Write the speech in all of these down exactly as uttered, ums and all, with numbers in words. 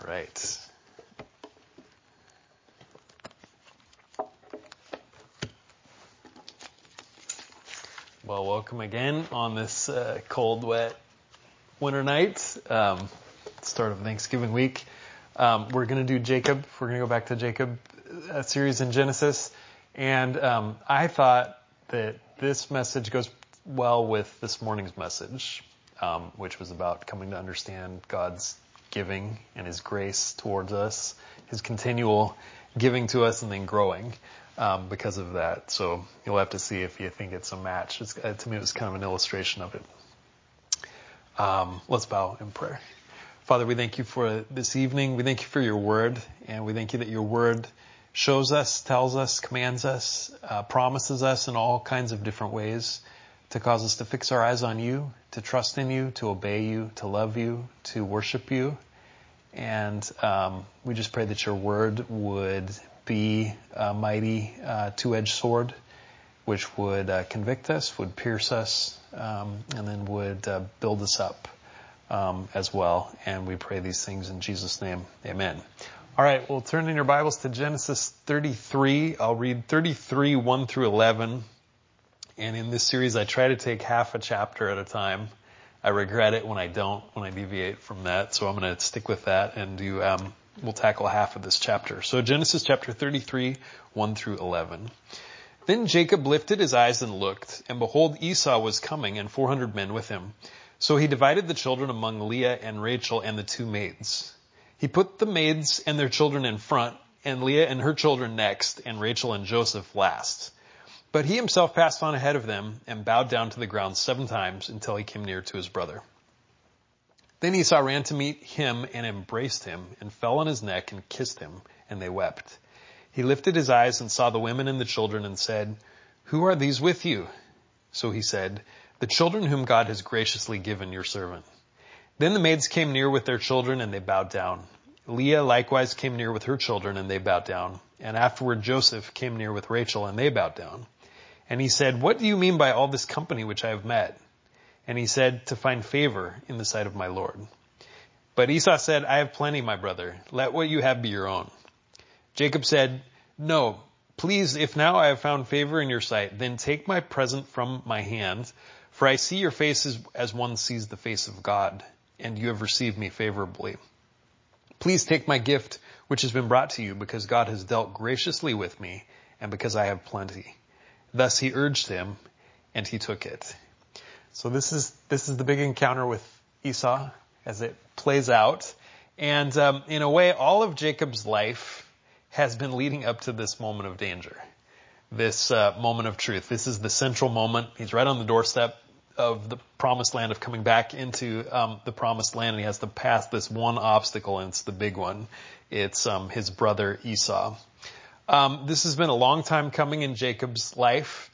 right. Well, welcome again on this uh, cold, wet winter night, um, start of Thanksgiving week. Um, we're going to do Jacob. We're going to go back to Jacob, a series in Genesis. And um, I thought that this message goes well with this morning's message, um, which was about coming to understand God's giving and His grace towards us, His continual giving to us and then growing um, because of that. So you'll have to see if you think it's a match. It's, uh, to me, it was kind of an illustration of it. Um, let's bow in prayer. Father, we thank you for this evening. We thank you for your word, and we thank you that your word shows us, tells us, commands us, uh, promises us in all kinds of different ways to cause us to fix our eyes on you, to trust in you, to obey you, to love you, to worship you. And um, we just pray that your word would be a mighty uh, two-edged sword, which would uh, convict us, would pierce us, um, and then would uh, build us up um, as well. And we pray these things in Jesus' name. Amen. All right, we'll turn in your Bibles to Genesis thirty-three. I'll read thirty-three, one through eleven. And in this series, I try to take half a chapter at a time. I regret it when I don't, when I deviate from that. So I'm going to stick with that and do, um, we'll tackle half of this chapter. So Genesis chapter thirty-three, one through eleven. Then Jacob lifted his eyes and looked, and behold, Esau was coming, and four hundred men with him. So he divided the children among Leah and Rachel and the two maids. He put the maids and their children in front, and Leah and her children next, and Rachel and Joseph last. But he himself passed on ahead of them, and bowed down to the ground seven times until he came near to his brother. Then Esau ran to meet him and embraced him, and fell on his neck and kissed him, and they wept. He lifted his eyes and saw the women and the children and said, "Who are these with you?" So he said, "The children whom God has graciously given your servant." Then the maids came near with their children and they bowed down. Leah likewise came near with her children and they bowed down. And afterward Joseph came near with Rachel and they bowed down. And he said, "What do you mean by all this company which I have met?" And he said, "To find favor in the sight of my Lord." But Esau said, "I have plenty, my brother. Let what you have be your own." Jacob said, "No, please, if now I have found favor in your sight, then take my present from my hand, for I see your face as, as one sees the face of God, and you have received me favorably. Please take my gift which has been brought to you, because God has dealt graciously with me, and because I have plenty." Thus he urged him, and he took it. So this is this is the big encounter with Esau as it plays out. And um, in a way, all of Jacob's life has been leading up to this moment of danger, this uh, moment of truth. This is the central moment. He's right on the doorstep of the promised land, of coming back into um, the promised land, and he has to pass this one obstacle, and it's the big one. It's um, his brother Esau. Um, this has been a long time coming in Jacob's life.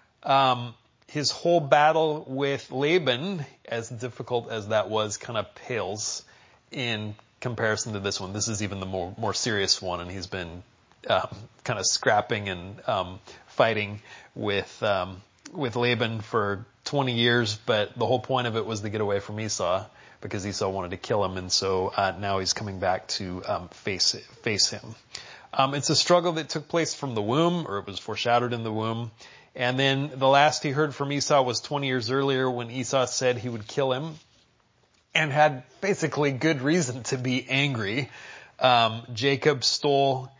Um, his whole battle with Laban, as difficult as that was, kind of pales in comparison to this one. This is even the more, more serious one, and he's been um, kind of scrapping and um, fighting with um, with Laban for twenty years, but the whole point of it was to get away from Esau, because Esau wanted to kill him, and so uh, now he's coming back to um, face face him. Um, it's a struggle that took place from the womb, or it was foreshadowed in the womb. And then the last he heard from Esau was twenty years earlier, when Esau said he would kill him, and had basically good reason to be angry. Um, Jacob stole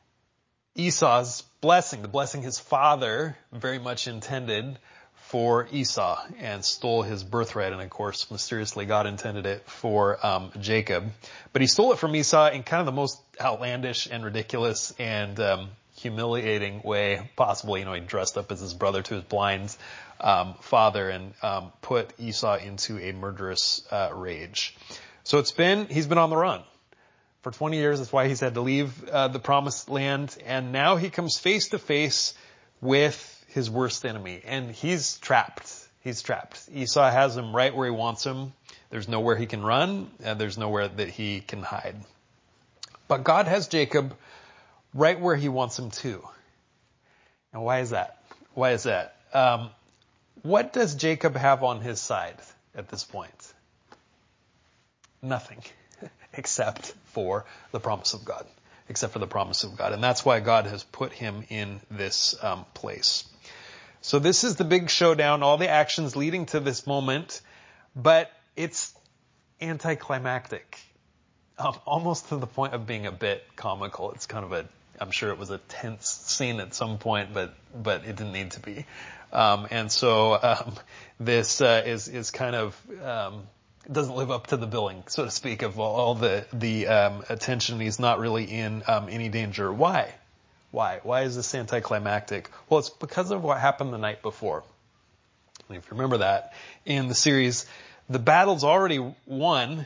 Esau's blessing, the blessing his father very much intended for Esau, and stole his birthright. And of course, mysteriously, God intended it for um, Jacob. But he stole it from Esau in kind of the most outlandish and ridiculous and um, humiliating way possible. You know, he dressed up as his brother to his blind um, father, and um, put Esau into a murderous uh, rage. So it's been, he's been on the run for twenty years. That's why he's had to leave uh, the promised land. And now he comes face to face with his worst enemy, and he's trapped. He's trapped. Esau has him right where he wants him. There's nowhere he can run, and there's nowhere that he can hide. But God has Jacob right where he wants him too. And why is that? Why is that? Um, what does Jacob have on his side at this point? Nothing. except for the promise of God. Except for the promise of God. And that's why God has put him in this um, place. So this is the big showdown, all the actions leading to this moment, but it's anticlimactic. Um, almost to the point of being a bit comical. It's kind of a, I'm sure it was a tense scene at some point, but but it didn't need to be. Um, and so um, this uh, is is kind of um, doesn't live up to the billing, so to speak, of all the the um, attention. He's not really in um, any danger. Why? Why? Why is this anticlimactic? Well, it's because of what happened the night before. And if you remember that in the series, the battle's already won.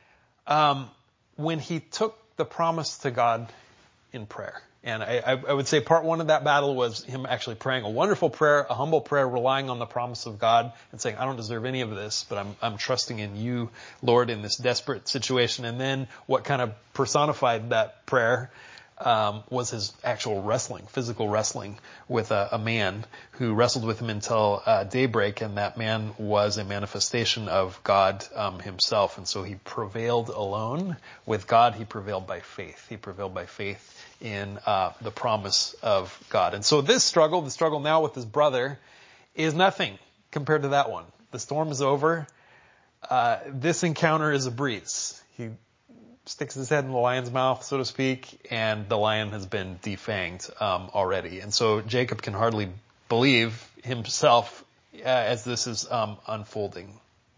Um, when he took the promise to God in prayer. And I, I would say part one of that battle was him actually praying a wonderful prayer, a humble prayer, relying on the promise of God and saying, I don't deserve any of this, but I'm, I'm trusting in you, Lord, in this desperate situation. And then what kind of personified that prayer um, was his actual wrestling, physical wrestling with a, a man who wrestled with him until uh, daybreak, and that man was a manifestation of God um, himself. And so he prevailed alone. With God, he prevailed by faith. He prevailed by faith in uh, the promise of God. And so this struggle, the struggle now with his brother, is nothing compared to that one. The storm is over. Uh, this encounter is a breeze. He sticks his head in the lion's mouth, so to speak, and the lion has been defanged um, already. And so Jacob can hardly believe himself uh, as this is um, unfolding.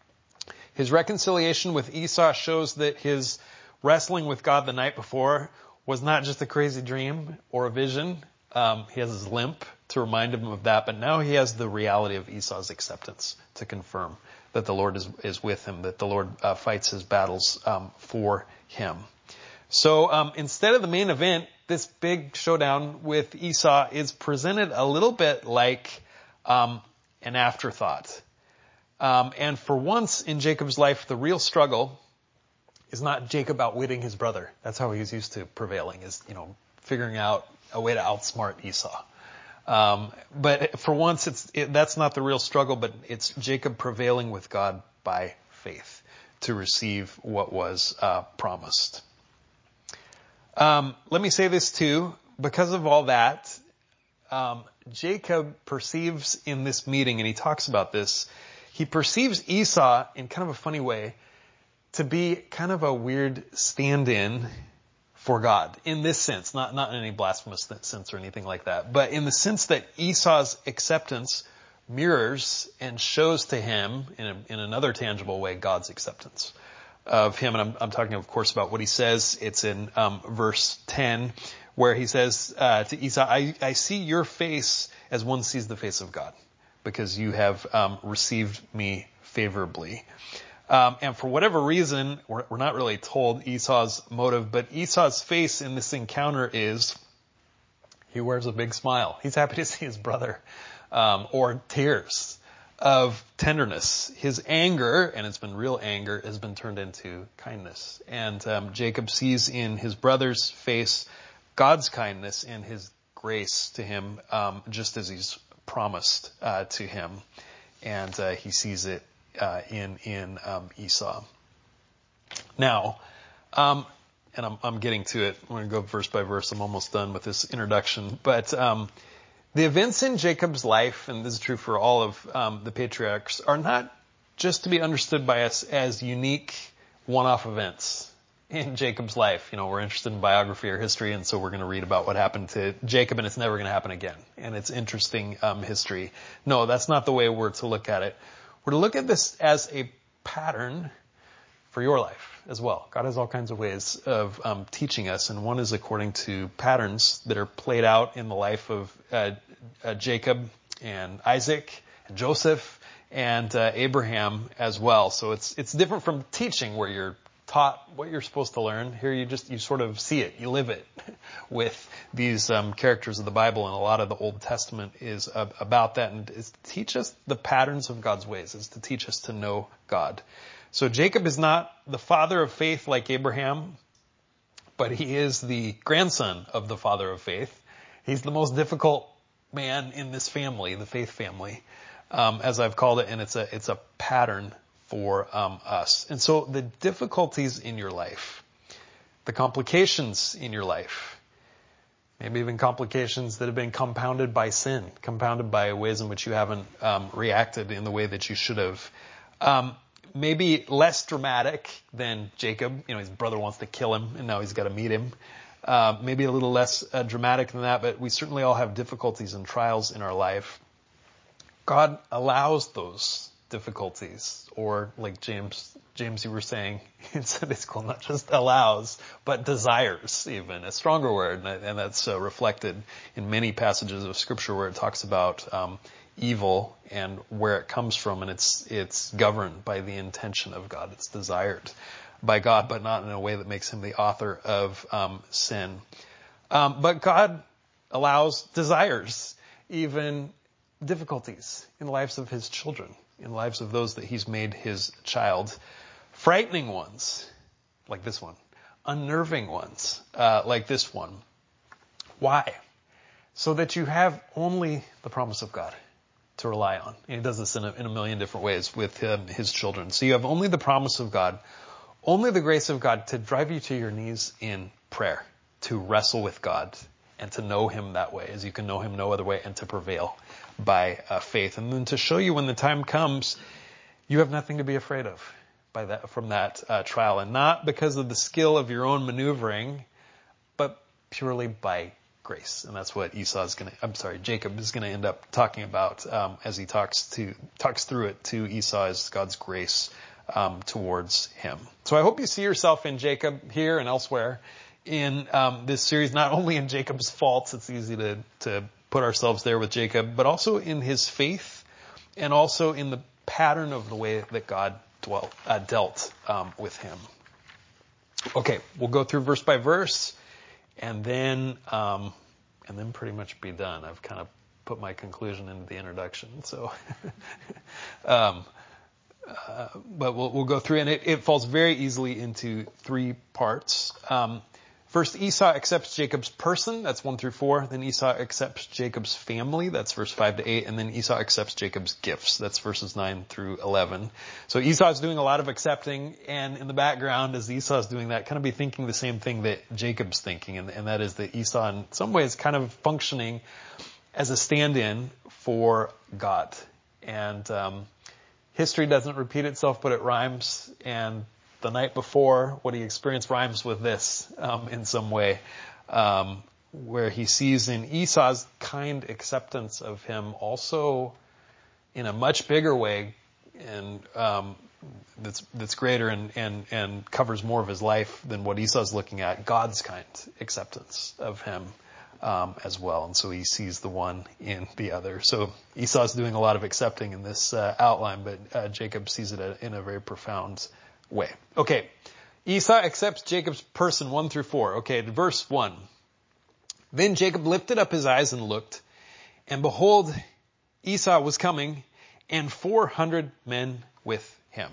His reconciliation with Esau shows that his wrestling with God the night before was not just a crazy dream or a vision. Um, he has his limp to remind him of that, but now he has the reality of Esau's acceptance to confirm that the Lord is, is with him, that the Lord uh, fights his battles um, for him. So um, instead of the main event, this big showdown with Esau is presented a little bit like um, an afterthought. Um, and for once in Jacob's life, the real struggle is not Jacob outwitting his brother. That's how he's used to prevailing, is, you know, figuring out a way to outsmart Esau. Um, but for once, it's it, that's not the real struggle, but it's Jacob prevailing with God by faith to receive what was uh, promised. Um, let me say this too. Because of all that, um, Jacob perceives in this meeting, and he talks about this, he perceives Esau in kind of a funny way to be kind of a weird stand-in for God in this sense, not, not in any blasphemous sense or anything like that, but in the sense that Esau's acceptance mirrors and shows to him in, a, in another tangible way God's acceptance of him. And I'm, I'm talking, of course, about what he says. It's in um, verse ten, where he says uh, to Esau, I, I see your face as one sees the face of God, because you have um, received me favorably. Um, and for whatever reason, we're, we're not really told Esau's motive, but Esau's face in this encounter is he wears a big smile. He's happy to see his brother, um, or tears of tenderness. His anger, and it's been real anger, has been turned into kindness. And um, Jacob sees in his brother's face God's kindness and his grace to him, um, just as he's promised uh, to him. And uh, he sees it Uh, in in um, Esau. Now, um, and I'm, I'm getting to it. I'm going to go verse by verse. I'm almost done with this introduction. But um, the events in Jacob's life, and this is true for all of um, the patriarchs, are not just to be understood by us as unique one-off events in Jacob's life. You know, we're interested in biography or history, and so we're going to read about what happened to Jacob, and it's never going to happen again. And it's interesting um, history. No, that's not the way we're to look at it. We're to look at this as a pattern for your life as well. God has all kinds of ways of um, teaching us, and one is according to patterns that are played out in the life of uh, uh, Jacob and Isaac and Joseph and uh, Abraham as well. So it's it's different from teaching, where you're taught what you're supposed to learn. Here you just you sort of see it, you live it with these um, characters of the Bible, and a lot of the Old Testament is uh, about that, and is to teach us the patterns of God's ways, is to teach us to know God. So Jacob is not the father of faith like Abraham, but he is the grandson of the father of faith. He's the most difficult man in this family, the faith family, um, as I've called it, and it's a it's a pattern for um, us. And so the difficulties in your life, the complications in your life, maybe even complications that have been compounded by sin, compounded by ways in which you haven't um, reacted in the way that you should have. Um, maybe less dramatic than Jacob. You know, his brother wants to kill him, and now he's got to meet him. Uh, maybe a little less uh, dramatic than that, but we certainly all have difficulties and trials in our life. God allows those difficulties, or like James, James, you were saying in Sunday school, not just allows, but desires, even a stronger word, and that's uh, reflected in many passages of Scripture where it talks about um, evil and where it comes from, and it's it's governed by the intention of God. It's desired by God, but not in a way that makes him the author of um, sin. Um, but God allows desires, even difficulties in the lives of his children, in the lives of those that he's made his child. Frightening ones, like this one. Unnerving ones, uh, like this one. Why? So that you have only the promise of God to rely on. And he does this in a, in a million different ways with um, his children. So you have only the promise of God, only the grace of God to drive you to your knees in prayer, to wrestle with God, and to know him that way, as you can know him no other way, and to prevail by uh, faith. And then to show you when the time comes, you have nothing to be afraid of by that, from that uh, trial. And not because of the skill of your own maneuvering, but purely by grace. And that's what Esau is going to, I'm sorry, Jacob is going to end up talking about um, as he talks to talks through it to Esau, as God's grace um, towards him. So I hope you see yourself in Jacob here and elsewhere in um, this series, not only in Jacob's faults, it's easy to, to put ourselves there with Jacob, but also in his faith, and also in the pattern of the way that God dwelt, uh, dealt um, with him. Okay, we'll go through verse by verse, and then um, and then pretty much be done. I've kind of put my conclusion into the introduction, so um, uh, but we'll, we'll go through, and it, it falls very easily into three parts. Um, First, Esau accepts Jacob's person, that's one through four. Then Esau accepts Jacob's family, that's verse five to eight. And then Esau accepts Jacob's gifts, that's verses nine through eleven. So Esau's doing a lot of accepting, and in the background, as Esau's doing that, kind of be thinking the same thing that Jacob's thinking, and, and that is that Esau, in some ways, kind of functioning as a stand-in for God. And um, history doesn't repeat itself, but it rhymes, and the night before, what he experienced rhymes with this um, in some way, um, where he sees in Esau's kind acceptance of him also in a much bigger way, and um, that's that's greater and, and, and covers more of his life than what Esau's looking at, God's kind acceptance of him um, as well. And so he sees the one in the other. So Esau's doing a lot of accepting in this uh, outline, but uh, Jacob sees it in a very profound way. Okay. Esau accepts Jacob's person, one through four. Okay, verse one. Then Jacob lifted up his eyes and looked, and behold, Esau was coming, and four hundred men with him.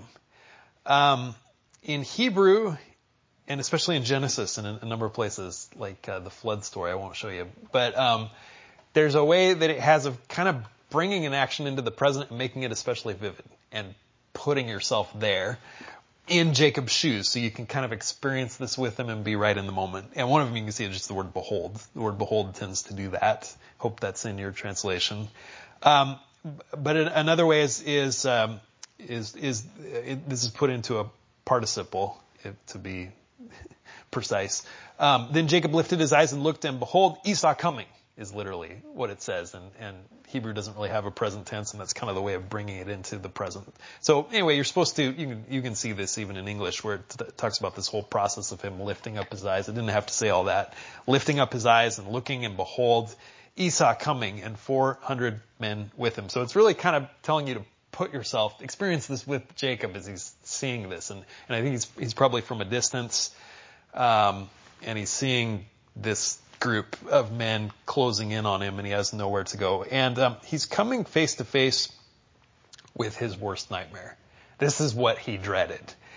Um, in Hebrew, and especially in Genesis and in a number of places, like uh, the flood story, I won't show you, but um, there's a way that it has of kind of bringing an action into the present and making it especially vivid, and putting yourself there in Jacob's shoes, so you can kind of experience this with him and be right in the moment. And one of them you can see is just the word behold. The word behold tends to do that. Hope that's in your translation. Um, but another way is is um, is is it, this is put into a participle, if, to be precise. Um, then Jacob lifted his eyes and looked, and behold, Esau coming is literally what it says, and, and Hebrew doesn't really have a present tense, and that's kind of the way of bringing it into the present. So anyway, you're supposed to, you can, you can see this even in English, where it t- talks about this whole process of him lifting up his eyes. It didn't have to say all that. Lifting up his eyes and looking, and behold, Esau coming, and four hundred men with him. So it's really kind of telling you to put yourself, experience this with Jacob as he's seeing this. And, and I think he's, he's probably from a distance, um, and he's seeing this group of men closing in on him, and he has nowhere to go. And um, he's coming face to face with his worst nightmare. This is what he dreaded,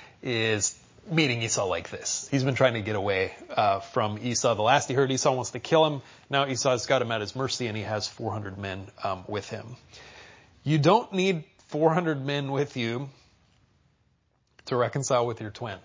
is meeting Esau like this. He's been trying to get away uh, from Esau. The last he heard, Esau wants to kill him. Now Esau's got him at his mercy, and he has four hundred men um, with him. You don't need four hundred men with you to reconcile with your twin.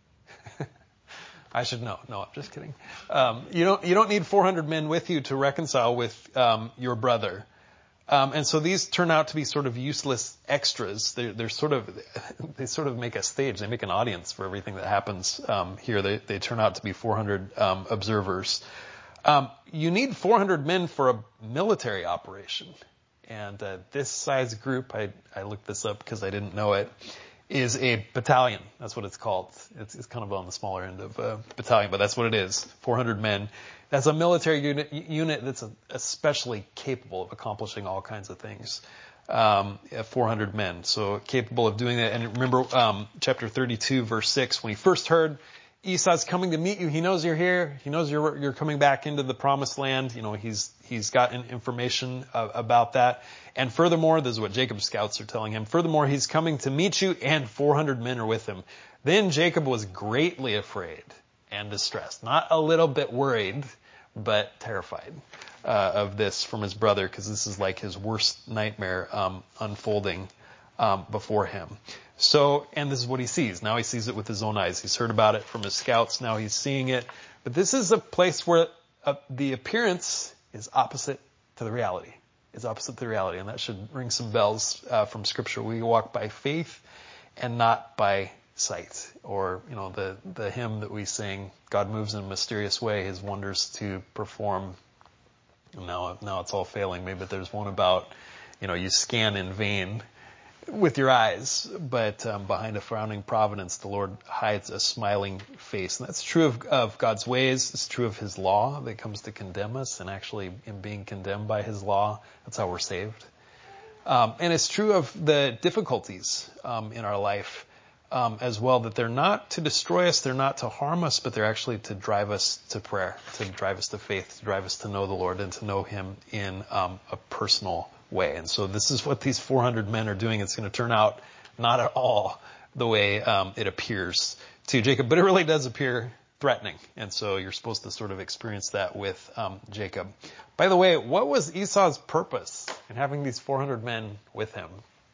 I should know. No, I'm just kidding. Um, you don't, you don't need four hundred men with you to reconcile with, um, your brother. Um, and so these turn out to be sort of useless extras. They're, they're sort of, they sort of make a stage. They make an audience for everything that happens, um, here. They, they turn out to be four hundred, um, observers. Um, you need four hundred men for a military operation. And, uh, this size group, I, I looked this up because I didn't know it, is a battalion. That's what it's called. It's, it's kind of on the smaller end of a battalion, but that's what it is. four hundred men. That's a military unit, unit that's especially capable of accomplishing all kinds of things. Um, four hundred men. So capable of doing that. And remember, um, chapter thirty-two, verse six, when he first heard Esau's coming to meet you, he knows you're here. He knows you're, you're coming back into the promised land. You know, he's, he's gotten information uh, about that. And furthermore, this is what Jacob's scouts are telling him. Furthermore, he's coming to meet you and four hundred men are with him. Then Jacob was greatly afraid and distressed. Not a little bit worried, but terrified, uh, of this from his brother, because this is like his worst nightmare, um, unfolding, um, before him. So, and this is what he sees. Now he sees it with his own eyes. He's heard about it from his scouts. Now he's seeing it. But this is a place where uh, the appearance is opposite to the reality. It's opposite to the reality. And that should ring some bells uh, from Scripture. We walk by faith and not by sight. Or, you know, the, the hymn that we sing, God moves in a mysterious way, his wonders to perform. Now, now it's all failing me, but there's one about, you know, you scan in vain with your eyes, but um, behind a frowning providence, the Lord hides a smiling face. And that's true of, of God's ways. It's true of his law that comes to condemn us, and actually in being condemned by his law, that's how we're saved. Um, and it's true of the difficulties um, in our life um, as well, that they're not to destroy us, they're not to harm us, but they're actually to drive us to prayer, to drive us to faith, to drive us to know the Lord and to know him in um, a personal way. And so this is what these four hundred men are doing. It's going to turn out not at all the way um, it appears to Jacob, but it really does appear threatening. And so you're supposed to sort of experience that with um, Jacob. By the way, what was Esau's purpose in having these four hundred men with him?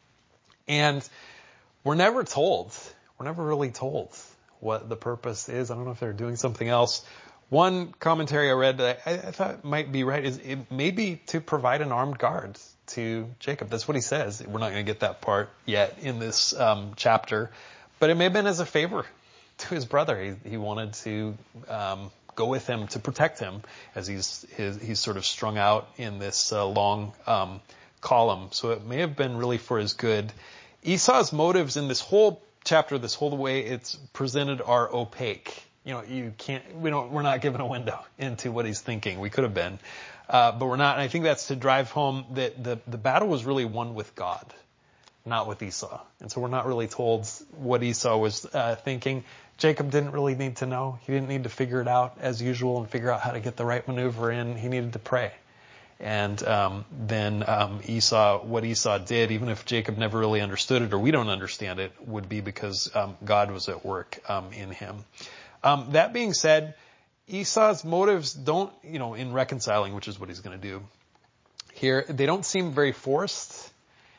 And we're never told. We're never really told what the purpose is. I don't know if they're doing something else. One commentary I read that I, I thought might be right is it may be to provide an armed guard to Jacob. That's what he says. We're not going to get that part yet in this um, chapter, but it may have been as a favor to his brother. He, he wanted to um, go with him to protect him as he's his, he's sort of strung out in this uh, long um, column. So it may have been really for his good. Esau's motives in this whole chapter, this whole way it's presented, are opaque. You know, you can't, we don't, we're not given a window into what he's thinking. We could have been, uh, but we're not. And I think that's to drive home that the, the battle was really won with God, not with Esau. And so we're not really told what Esau was uh, thinking. Jacob didn't really need to know. He didn't need to figure it out as usual and figure out how to get the right maneuver in. He needed to pray. And um, then um, Esau, what Esau did, even if Jacob never really understood it or we don't understand it, would be because um, God was at work um, in him. Um, that being said, Esau's motives don't, you know, in reconciling, which is what he's going to do here, they don't seem very forced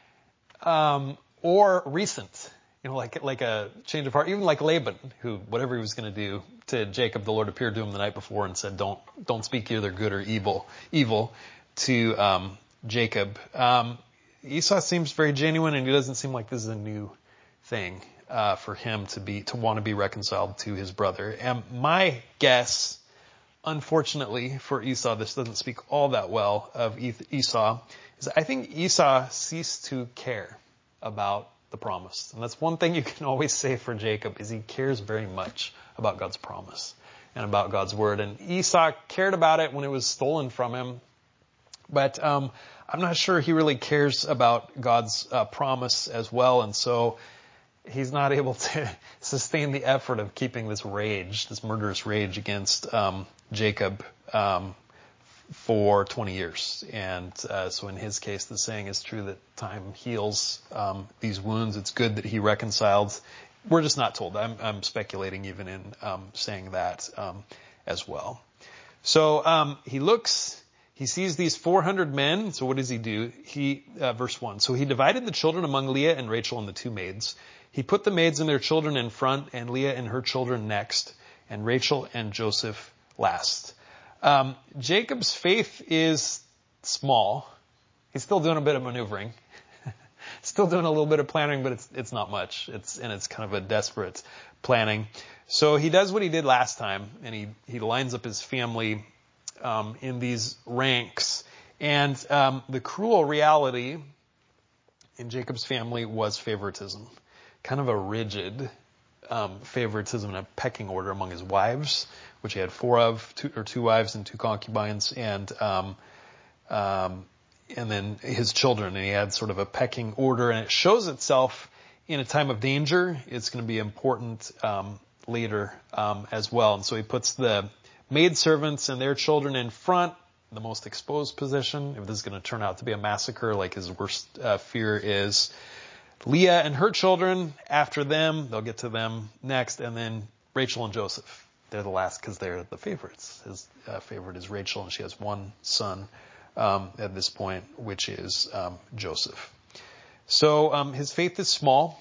um, or recent. You know, like like a change of heart. Even like Laban, who whatever he was going to do to Jacob, the Lord appeared to him the night before and said, "Don't don't speak either good or evil evil to um, Jacob." Um, Esau seems very genuine, and he doesn't seem like this is a new thing uh, for him to be to want to be reconciled to his brother. And my guess, unfortunately for Esau, this doesn't speak all that well of Esau, is I think Esau ceased to care about the promise. And that's one thing you can always say for Jacob, is he cares very much about God's promise and about God's word. And Esau cared about it when it was stolen from him. But um, I'm not sure he really cares about God's uh, promise as well. And so he's not able to sustain the effort of keeping this rage, this murderous rage against um, Jacob um, for twenty years. And uh, so in his case, the saying is true that time heals um, these wounds. It's good that he reconciled. We're just not told. I'm, I'm speculating even in um, saying that um, as well. So um, he looks, he sees these four hundred men. So what does he do? He, uh, verse one. So he divided the children among Leah and Rachel and the two maids. He put the maids and their children in front, and Leah and her children next, and Rachel and Joseph last. Um, Jacob's faith is small. He's still doing a bit of maneuvering. Still doing a little bit of planning, but it's it's not much. It's and it's kind of a desperate planning. So he does what he did last time, and he, he lines up his family um, in these ranks. And um, the cruel reality in Jacob's family was favoritism. Kind of a rigid um, favoritism and a pecking order among his wives, which he had four of, two, or two wives and two concubines, and um, um, and then his children. And he had sort of a pecking order, and it shows itself in a time of danger. It's going to be important um, later um, as well. And so he puts the maidservants and their children in front, the most exposed position. If this is going to turn out to be a massacre, like his worst uh, fear is. Leah and her children after them. They'll get to them next. And then Rachel and Joseph. They're the last because they're the favorites. His uh, favorite is Rachel, and she has one son um, at this point, which is um, Joseph. So um, his faith is small.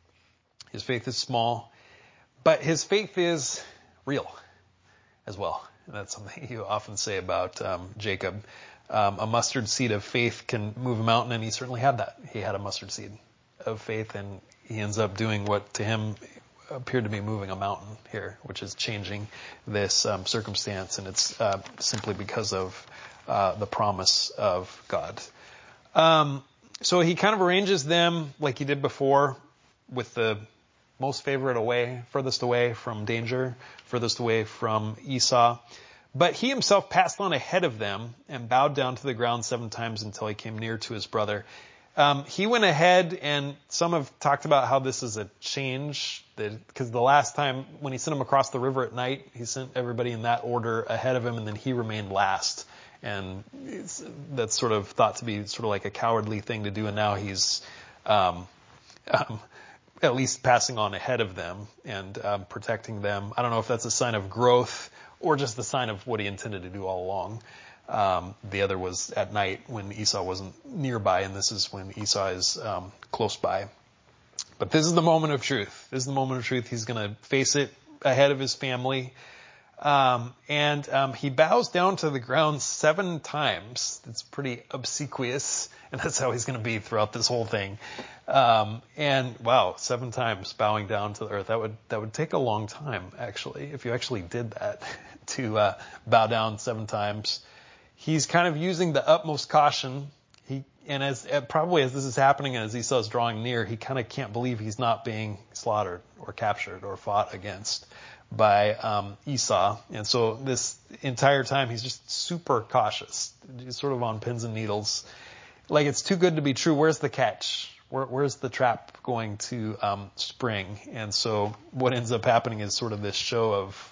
His faith is small. But his faith is real as well. And that's something you often say about um, Jacob. Um, a mustard seed of faith can move a mountain, and he certainly had that. He had a mustard seed of faith, and he ends up doing what to him appeared to be moving a mountain here, which is changing this um, circumstance, and it's uh, simply because of uh, the promise of God. Um, so he kind of arranges them like he did before, with the most favorite away, furthest away from danger, furthest away from Esau. But he himself passed on ahead of them and bowed down to the ground seven times until he came near to his brother. Um, he went ahead, and some have talked about how this is a change, because the last time when he sent them across the river at night, he sent everybody in that order ahead of him, and then he remained last. And it's, that's sort of thought to be sort of like a cowardly thing to do, and now he's um, um, at least passing on ahead of them and um, protecting them. I don't know if that's a sign of growth or just the sign of what he intended to do all along. Um, the other was at night when Esau wasn't nearby, and this is when Esau is um, close by. But this is the moment of truth. This is the moment of truth. He's going to face it ahead of his family. Um, and um, he bows down to the ground seven times. It's pretty obsequious, and that's how he's going to be throughout this whole thing. Um, and wow, seven times bowing down to the earth. That would that would take a long time, actually, if you actually did that, to uh, bow down seven times. He's kind of using the utmost caution. He and as probably as this is happening, and as Esau is drawing near, he kind of can't believe he's not being slaughtered or captured or fought against by um, Esau. And so this entire time, he's just super cautious. He's sort of on pins and needles. Like, it's too good to be true. Where's the catch? Where, where's the trap going to um, spring? And so what ends up happening is sort of this show of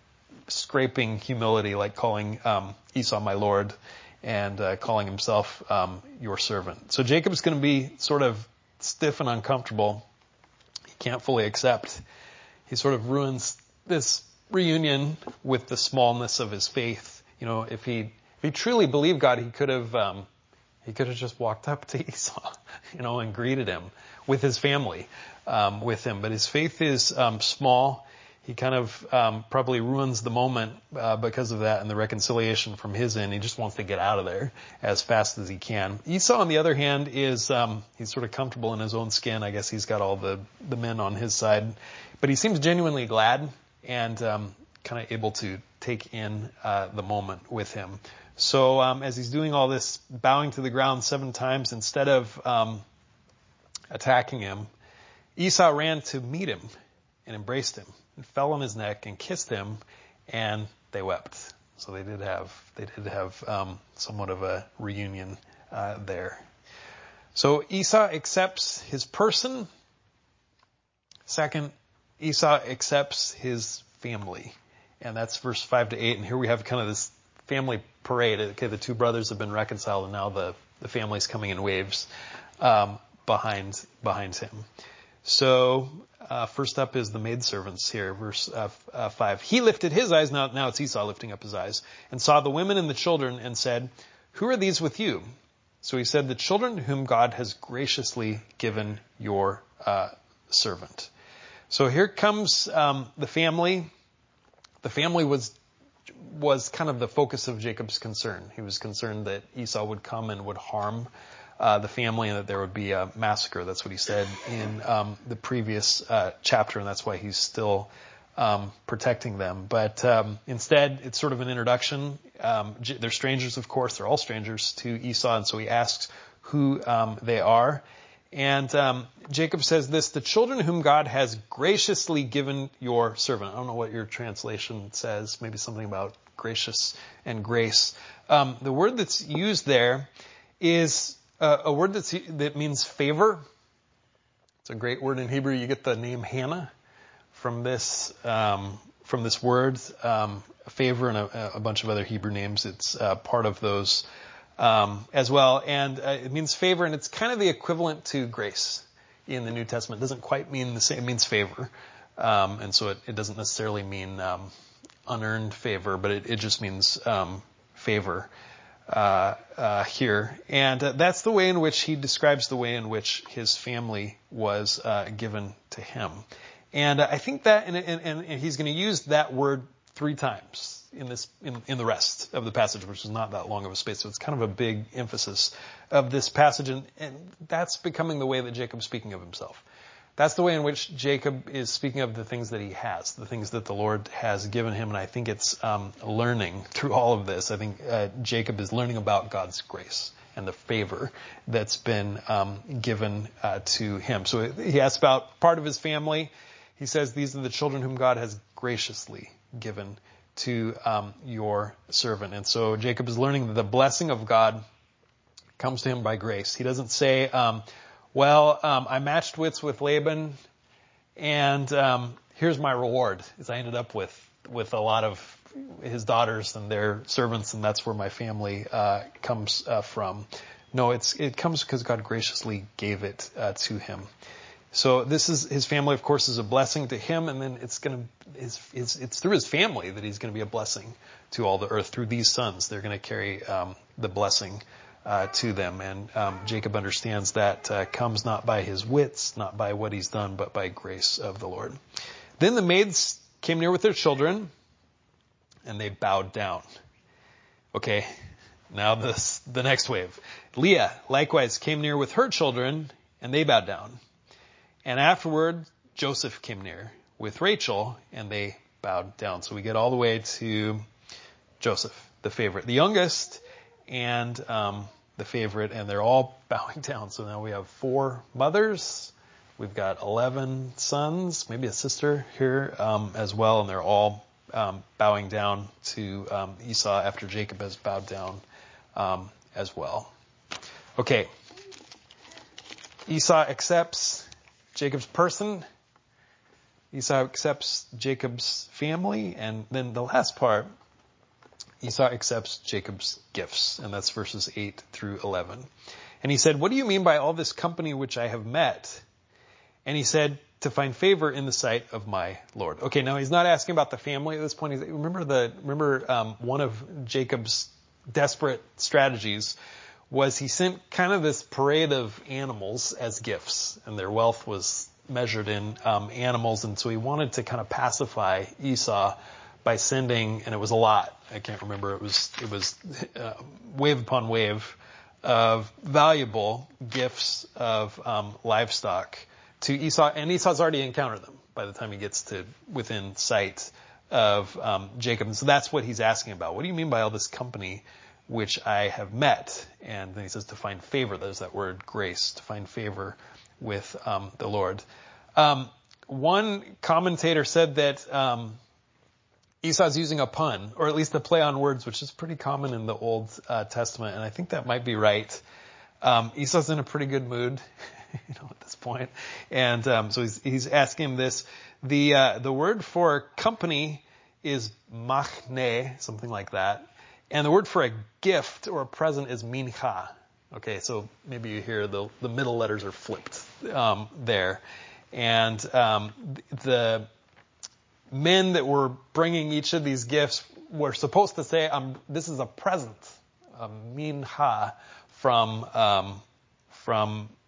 scraping humility, like calling um, Esau my lord and uh, calling himself um, your servant. So Jacob's going to be sort of stiff and uncomfortable. He can't fully accept. He sort of ruins this reunion with the smallness of his faith. You know, if he if he truly believed God, he could have um, he could have just walked up to Esau, you know, and greeted him with his family um, with him. But his faith is um, small. He kind of um, probably ruins the moment uh, because of that and the reconciliation from his end. He just wants to get out of there as fast as he can. Esau, on the other hand, is um, he's sort of comfortable in his own skin. I guess he's got all the, the men on his side. But he seems genuinely glad and um, kind of able to take in uh, the moment with him. So um, as he's doing all this, bowing to the ground seven times, instead of um, attacking him, Esau ran to meet him and embraced him and fell on his neck and kissed him, and they wept. So they did have they did have um, somewhat of a reunion uh, there. So Esau accepts his person. Second, Esau accepts his family, and that's verse five to eight. And here we have kind of this family parade. Okay, the two brothers have been reconciled, and now the the family's coming in waves um, behind behind him. So uh, first up is the maidservants here, verse uh, uh, five. He lifted his eyes, now, now it's Esau lifting up his eyes, and saw the women and the children and said, "Who are these with you?" So he said, "The children whom God has graciously given your uh, servant. So here comes um, the family. The family was was kind of the focus of Jacob's concern. He was concerned that Esau would come and would harm uh, the family and that there would be a massacre. That's what he said in um, the previous uh, chapter, and that's why he's still um, protecting them. But um, instead, it's sort of an introduction. Um, they're strangers, of course. They're all strangers to Esau, and so he asks who um, they are. And um, Jacob says this, the children whom God has graciously given your servant. I don't know what your translation says, maybe something about gracious and grace. Um, the word that's used there is uh, a word that's, that means favor. It's a great word in Hebrew. You get the name Hannah from this um, from this word, um, favor, and a, a bunch of other Hebrew names. It's uh, part of those Um, as well, and uh, it means favor, and it's kind of the equivalent to grace in the New Testament. It doesn't quite mean the same. It means favor, um, and so it, it doesn't necessarily mean um, unearned favor, but it, it just means um, favor uh, uh, here. And uh, that's the way in which he describes the way in which his family was uh, given to him. And uh, I think that, and, and, and he's going to use that word three times in this, in, in the rest of the passage, which is not that long of a space. So it's kind of a big emphasis of this passage. And, and that's becoming the way that Jacob's speaking of himself. That's the way in which Jacob is speaking of the things that he has, the things that the Lord has given him. And I think it's um, learning through all of this. I think uh, Jacob is learning about God's grace and the favor that's been um, given uh, to him. So he asks about part of his family. He says, these are the children whom God has graciously given to um, your servant. And so Jacob is learning that the blessing of God comes to him by grace. He doesn't say, um, well, um, I matched wits with Laban, and um, here's my reward, is I ended up with, with a lot of his daughters and their servants, and that's where my family uh, comes uh, from. No, it's it comes because God graciously gave it uh, to him. So this is, his family, of course, is a blessing to him, and then it's going to, it's, it's, it's through his family that he's going to be a blessing to all the earth. Through these sons, they're going to carry um, the blessing uh, to them. And um, Jacob understands that uh, comes not by his wits, not by what he's done, but by grace of the Lord. Then the maids came near with their children, and they bowed down. Okay, now this, the next wave. Leah likewise came near with her children, and they bowed down. And afterward, Joseph came near with Rachel, and they bowed down. So we get all the way to Joseph, the favorite, the youngest, and um, the favorite, and they're all bowing down. So now we have four mothers. We've got eleven sons, maybe a sister here um, as well, and they're all um, bowing down to um, Esau after Jacob has bowed down um, as well. Okay. Esau accepts Jacob's person. Esau accepts Jacob's family. And then the last part, Esau accepts Jacob's gifts. And that's verses eight through eleven. And he said, what do you mean by all this company which I have met? And he said, to find favor in the sight of my Lord. Okay, now he's not asking about the family at this point. He's, remember the remember um, one of Jacob's desperate strategies was he sent kind of this parade of animals as gifts, and their wealth was measured in um, animals, and so he wanted to kind of pacify Esau by sending, and it was a lot. I can't remember. It was it was uh, wave upon wave of valuable gifts of um, livestock to Esau, and Esau's already encountered them by the time he gets to within sight of um, Jacob. And so that's what he's asking about. What do you mean by all this company which I have met? And then he says to find favor. There's that word grace, to find favor with um, the Lord. Um, one commentator said that um, Esau's using a pun, or at least a play on words, which is pretty common in the Old uh, Testament, and I think that might be right. Um, Esau's in a pretty good mood, you know, at this point, and um, so he's he's asking him this. The uh, the word for company is machne, something like that. And the word for a gift or a present is mincha. Okay, so maybe you hear the, the middle letters are flipped um, there. And um, the men that were bringing each of these gifts were supposed to say, um, this is a present, a mincha, from, um, from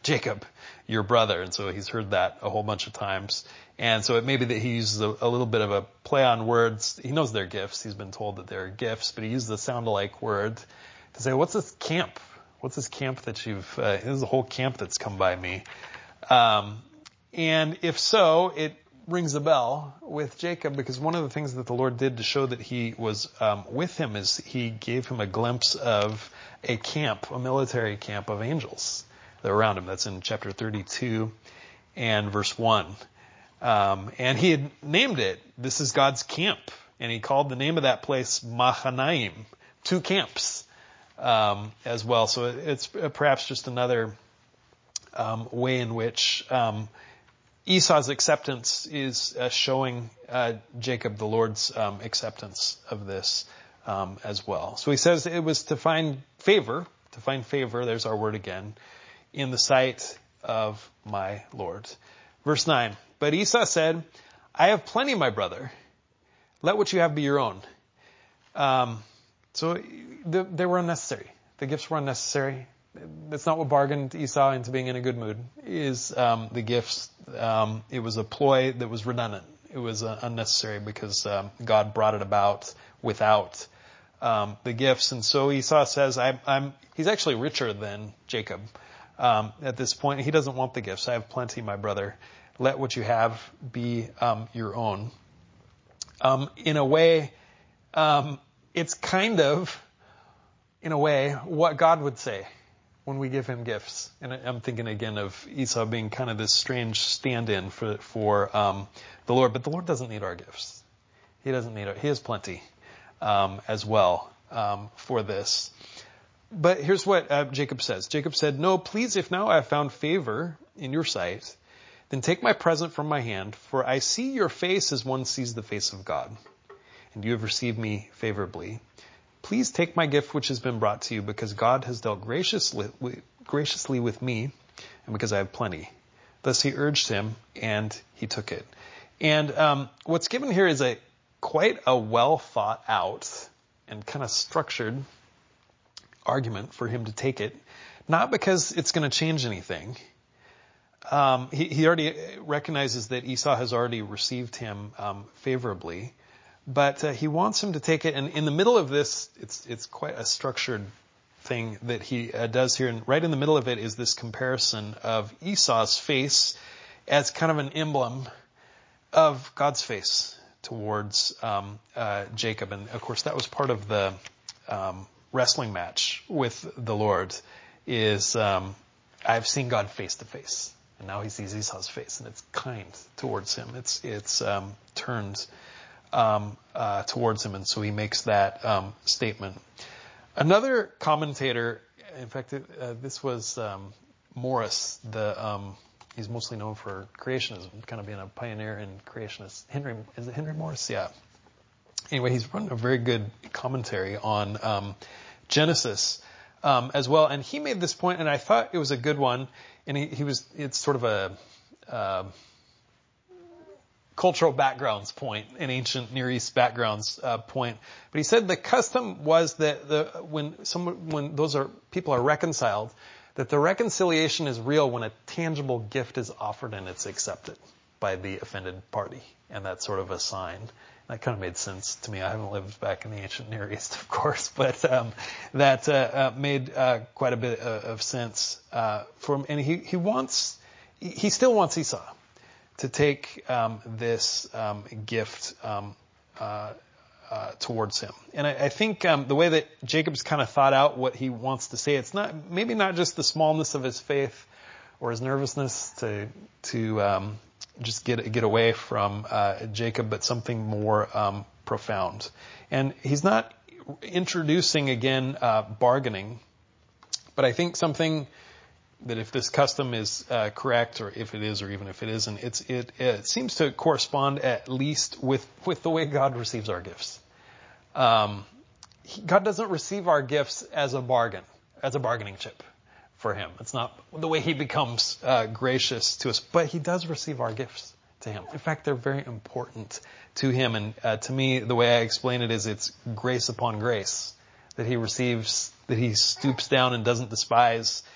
Jacob, your brother. And so he's heard that a whole bunch of times. And so it may be that he uses a, a little bit of a play on words. He knows they're gifts. He's been told that they're gifts, but he uses the sound-alike word to say, what's this camp? What's this camp that you've, uh, this is a whole camp that's come by me. Um, and if so, it rings a bell with Jacob, because one of the things that the Lord did to show that he was um, with him is he gave him a glimpse of a camp, a military camp of angels that were around him. That's in chapter thirty-two and verse one. Um, and he had named it, this is God's camp. And he called the name of that place Mahanaim, two camps um, as well. So it's perhaps just another um, way in which um, Esau's acceptance is uh, showing uh, Jacob the Lord's um, acceptance of this um, as well. So he says it was to find favor, to find favor, there's our word again, in the sight of my Lord. Verse nine, but Esau said, I have plenty, my brother. Let what you have be your own. Um, so the, they were unnecessary. The gifts were unnecessary. That's not what bargained Esau into being in a good mood, is um, the gifts. Um, it was a ploy that was redundant. It was uh, unnecessary because um, God brought it about without um, the gifts. And so Esau says, I'm, I'm, he's actually richer than Jacob um, at this point. He doesn't want the gifts. I have plenty, my brother. Let what you have be um, your own. Um, in a way, um, it's kind of, in a way, what God would say when we give him gifts. And I'm thinking again of Esau being kind of this strange stand-in for, for um, the Lord. But the Lord doesn't need our gifts. He doesn't need it. He has plenty um, as well um, for this. But here's what uh, Jacob says. Jacob said, no, please, if now I have found favor in your sight, then take my present from my hand, for I see your face as one sees the face of God, and you have received me favorably. Please take my gift which has been brought to you, because God has dealt graciously, graciously with me, and because I have plenty. Thus he urged him, and he took it. And um, what's given here is a quite a well thought out and kind of structured argument for him to take it, not because it's going to change anything. Um, he, he already recognizes that Esau has already received him um, favorably, but uh, he wants him to take it. And in the middle of this, it's it's quite a structured thing that he uh, does here. And right in the middle of it is this comparison of Esau's face as kind of an emblem of God's face towards um, uh, Jacob. And of course, that was part of the um, wrestling match with the Lord. Is um, I've seen God face to face. And now he sees Esau's face, and it's kind towards him. It's it's um, turned um, uh, towards him, and so he makes that um, statement. Another commentator, in fact, it, uh, this was um, Morris. The um, he's mostly known for creationism, kind of being a pioneer in creationist. Henry is it Henry Morris? Yeah. Anyway, he's run a very good commentary on um, Genesis um, as well, and he made this point, and I thought it was a good one. And he, he was, it's sort of a uh, cultural backgrounds point, an ancient Near East backgrounds uh, point. But he said the custom was that the when someone when those are people are reconciled, that the reconciliation is real when a tangible gift is offered and it's accepted by the offended party, and that's sort of a sign. That kind of made sense to me. I haven't lived back in the ancient Near East, of course, but um, that uh, uh, made uh, quite a bit of, of sense uh, for him. And he, he wants, he still wants Esau to take um, this um, gift um, uh, uh, towards him. And I, I think um, the way that Jacob's kind of thought out what he wants to say, it's not maybe not just the smallness of his faith or his nervousness to to um, just get get away from uh, Jacob, but something more um, profound. And he's not introducing again uh, bargaining, but I think something that if this custom is uh, correct, or if it is, or even if it isn't, it's it, it seems to correspond at least with with the way God receives our gifts. Um, he, God doesn't receive our gifts as a bargain, as a bargaining chip for him. It's not the way he becomes uh, gracious to us, but he does receive our gifts to him. In fact, they're very important to him. And uh, to me, the way I explain it is it's grace upon grace that he receives, that he stoops down and doesn't despise.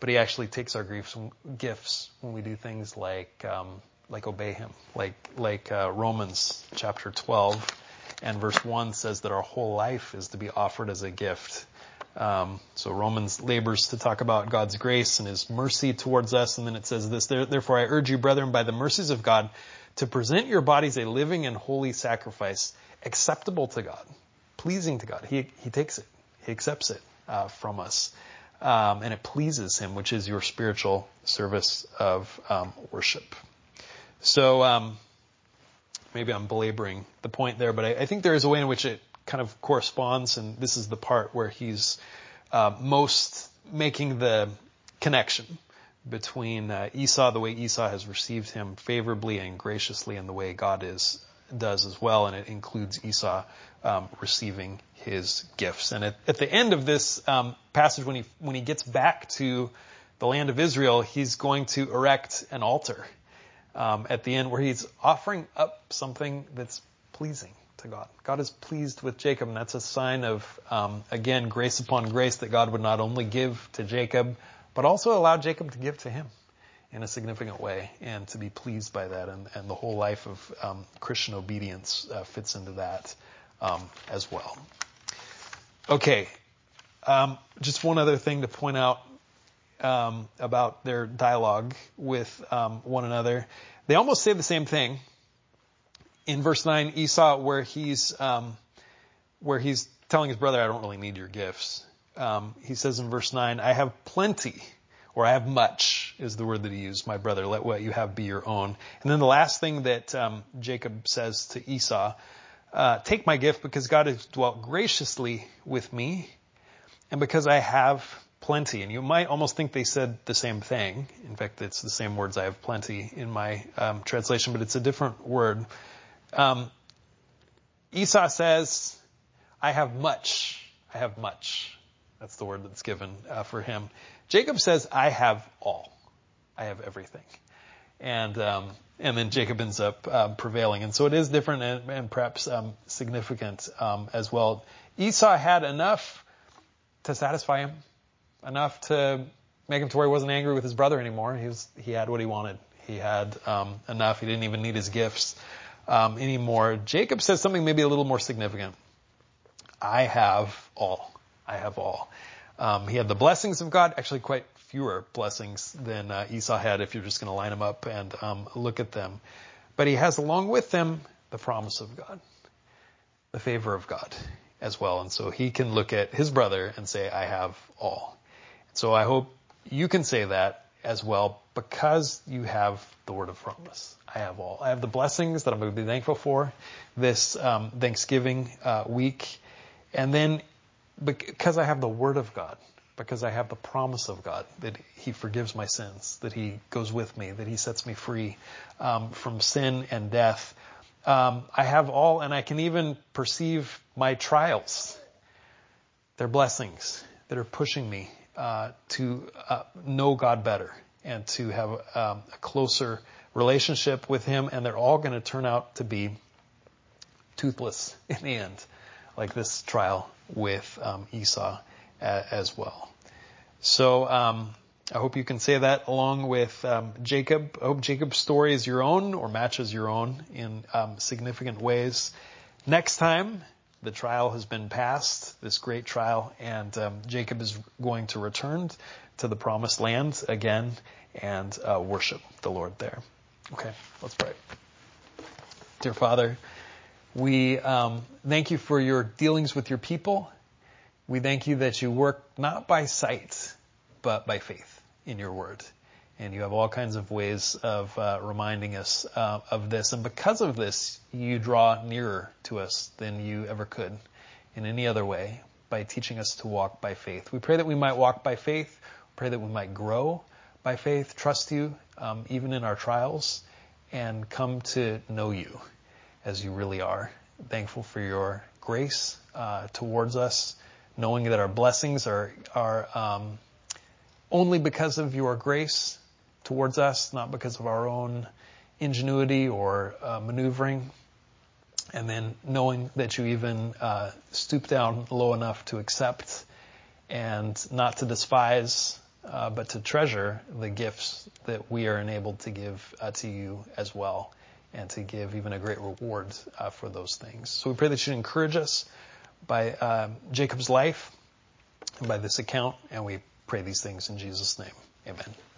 but he actually takes our griefs, gifts when we do things like um, like obey him. Like like uh, Romans chapter twelve and verse one says that our whole life is to be offered as a gift. Um, so Romans labors to talk about God's grace and his mercy towards us. And then it says this, therefore I urge you, brethren, by the mercies of God, to present your bodies a living and holy sacrifice, acceptable to God, pleasing to God. He, he takes it. He accepts it uh, from us. Um, and it pleases him, which is your spiritual service of um, worship. So um, maybe I'm belaboring the point there, but I, I think there is a way in which it kind of corresponds, and this is the part where he's uh, most making the connection between uh, Esau, the way Esau has received him favorably and graciously, and the way God is does as well, and it includes Esau um, receiving his gifts. And at, at the end of this um, passage, when he when he gets back to the land of Israel, he's going to erect an altar um, at the end where he's offering up something that's pleasing to God. God is pleased with Jacob, and that's a sign of, um, again, grace upon grace, that God would not only give to Jacob, but also allow Jacob to give to him in a significant way, and to be pleased by that. And, and the whole life of um, Christian obedience uh, fits into that um, as well. Okay, um, just one other thing to point out um, about their dialogue with um, one another. They almost say the same thing. In verse nine, Esau, where he's um, where he's telling his brother, I don't really need your gifts. Um, he says in verse nine, I have plenty, or I have much, is the word that he used, my brother. Let what you have be your own. And then the last thing that um, Jacob says to Esau, uh, take my gift because God has dwelt graciously with me, and because I have plenty. And you might almost think they said the same thing. In fact, it's the same words, I have plenty, in my um, translation, but it's a different word. Um, Esau says, I have much. I have much. That's the word that's given uh, for him. Jacob says, I have all. I have everything. And um, and then Jacob ends up uh, prevailing. And so it is different and, and perhaps um, significant um, as well. Esau had enough to satisfy him, enough to make him to where he wasn't angry with his brother anymore. He was he had what he wanted. He had um, enough. He didn't even need his gifts Um, anymore. Jacob says something maybe a little more significant. I have all. I have all. Um, he had the blessings of God, actually quite fewer blessings than uh, Esau had if you're just going to line them up and um, look at them. But he has along with them the promise of God, the favor of God as well. And so he can look at his brother and say, I have all. So I hope you can say that as well, because you have the word of promise. I have all. I have the blessings that I'm going to be thankful for this um, Thanksgiving uh, week. And then because I have the word of God, because I have the promise of God that he forgives my sins, that he goes with me, that he sets me free um, from sin and death. Um, I have all, and I can even perceive my trials. They're blessings that are pushing me uh, to uh, know God better and to have um, a closer relationship with him, and they're all going to turn out to be toothless in the end, like this trial with um, Esau a, as well. So um, I hope you can say that along with um, Jacob. I hope Jacob's story is your own or matches your own in um, significant ways. Next time, the trial has been passed, this great trial, and um, Jacob is going to return to the promised land again and uh, worship the Lord there. Okay, let's pray. Dear Father, we um, thank you for your dealings with your people. We thank you that you work not by sight, but by faith in your word. And you have all kinds of ways of uh, reminding us uh, of this. And because of this, you draw nearer to us than you ever could in any other way by teaching us to walk by faith. We pray that we might walk by faith. We pray that we might grow by faith, trust you um, even in our trials, and come to know you as you really are. Thankful for your grace uh, towards us, knowing that our blessings are are um, only because of your grace towards us, not because of our own ingenuity or uh, maneuvering. And then knowing that you even uh, stoop down low enough to accept and not to despise uh, but to treasure the gifts that we are enabled to give uh, to you as well, and to give even a great reward uh, for those things. So we pray that you encourage us by uh, Jacob's life and by this account, and we pray these things in Jesus' name. Amen.